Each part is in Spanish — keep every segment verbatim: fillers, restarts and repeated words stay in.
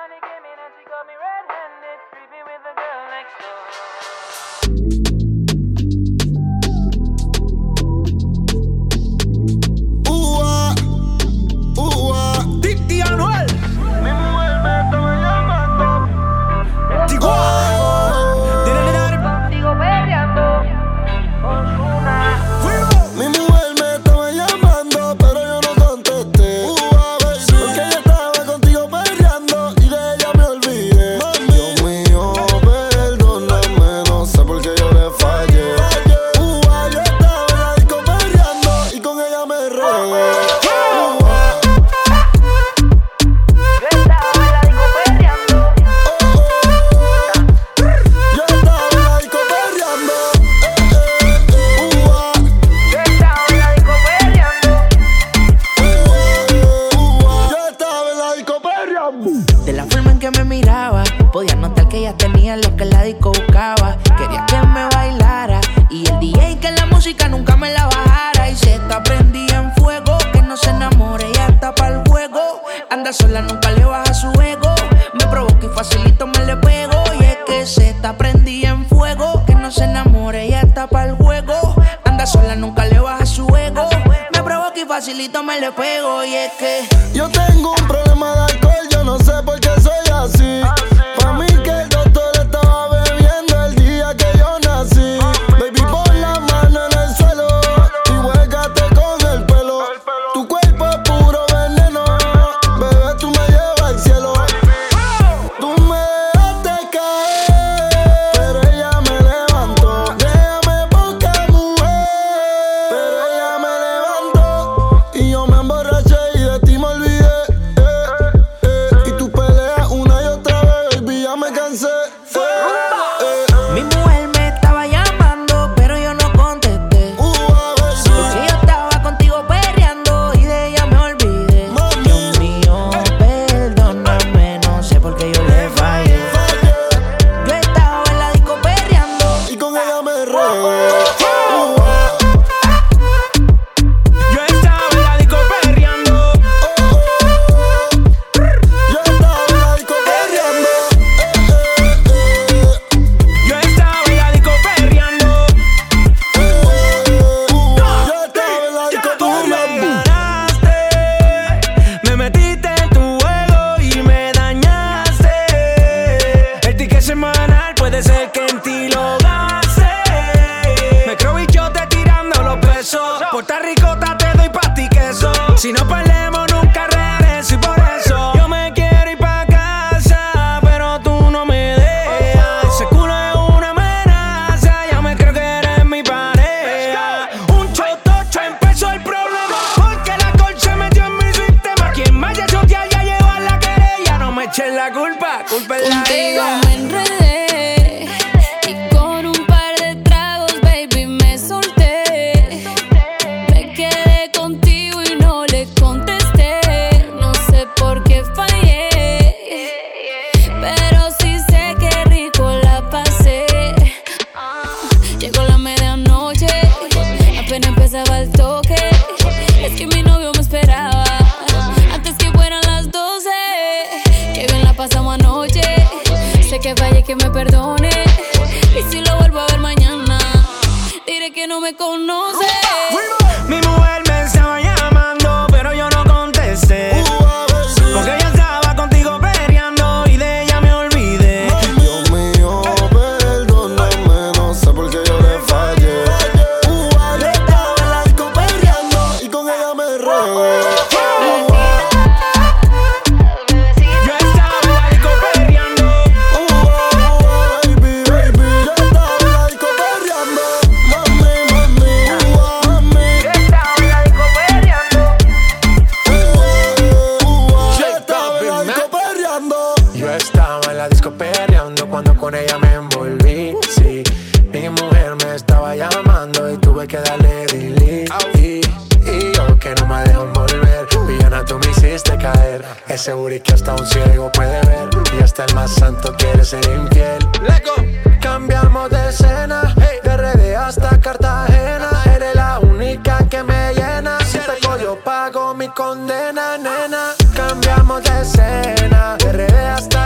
Facilito me le pego y es que yo tengo un problema de alcohol, yo no sé por qué soy así. Pa' mí que el doctor estaba bebiendo el día que yo nací. Baby, pon la mano en el suelo y huélgate con el pelo. Tu cuerpo es puro veneno, bebé, tú me llevas al cielo. Tú me dejaste caer, pero ella me levantó. Déjame poca mujer, pero ella me levantó. Y yo me emborraché y de ti me olvidé, eh, eh. Y tú peleas una y otra vez, baby, ya me cansé, eh, eh. mi mujer me estaba llamando, pero yo no contesté. Uh, baby. Porque yo estaba contigo perreando y de ella me olvidé. Mami. Dios mío, perdóname, no sé por qué yo le fallé. Yo estaba en la disco perreando Y con ella me regué. Uh, Yo estaba en la disco perreando. Yo estaba en la disco perreando, eh, eh, eh. Yo estaba en la disco perreando. Yo estaba en la disco Tú me perreando. ganaste, me metiste en tu juego y me dañaste. El ticket semanal puede ser que en ti lo gaste. Me creo bichote tirando los pesos. Puerto Ricota te doy pa' ti queso. Si no perdemos nunca regreso y por eso yo me quiero ir pa' casa, pero tú no me dejas. Ese culo es una amenaza, ya me creo que eres mi pareja. Un chotocho empezó el problema, porque la alcohol se metió en mi sistema. Quien me haya choteado ya llevó a la querella. No me echen la culpa, culpa es la Contigo ella. me enredé y con un par de tragos, baby, me solté. Me quedé contigo y no le contesté. No sé por qué fallé, pero sí sé que rico la pasé. Ah, llegó la medianoche, apenas empezaba el toque. Es que mi novio me esperaba antes que fueran las doce. Que bien la pasamos anoche. Sé que fallé, que me perdone. Y si lo vuelvo a ver mañana, diré que no me conoce. Mi mujer me estaba llamando, pero yo no contesté. Porque ella estaba contigo peleando y de ella me olvidé. Dios mío, perdóname, no sé por qué yo le fallé. Uh, yo estaba en la disco perreando y con ella me regué. Yo estaba en la disco perreando. Uh, baby, baby, yo estaba en la disco perreando. Mami, mami, uh, mami. Yo estaba en la disco perreando. Uh, yo estaba en la disco perreando. Yo estaba en la disco perreando cuando con ella me envolví, sí. Mi mujer me estaba llamando y tuve que darle delete. Y, y yo que no me dejo envolver, villana, tú me hiciste caer. Ese booty que hasta un ciego puede ver, y hasta el más santo quiere ser infiel. Cambiamos de escena, de R D hasta Cartagena. Eres la única que me llena. Si peco yo pago mi condena, nena. Cambiamos de escena, de R D hasta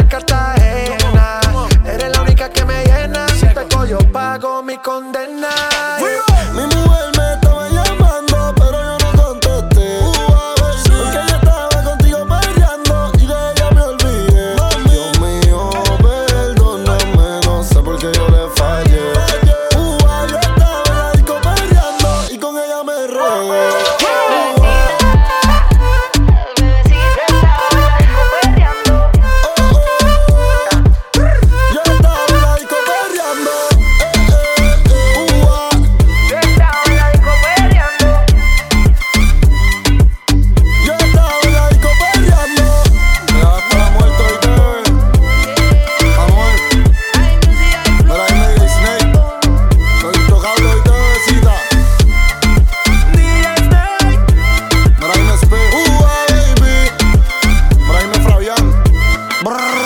Brrr.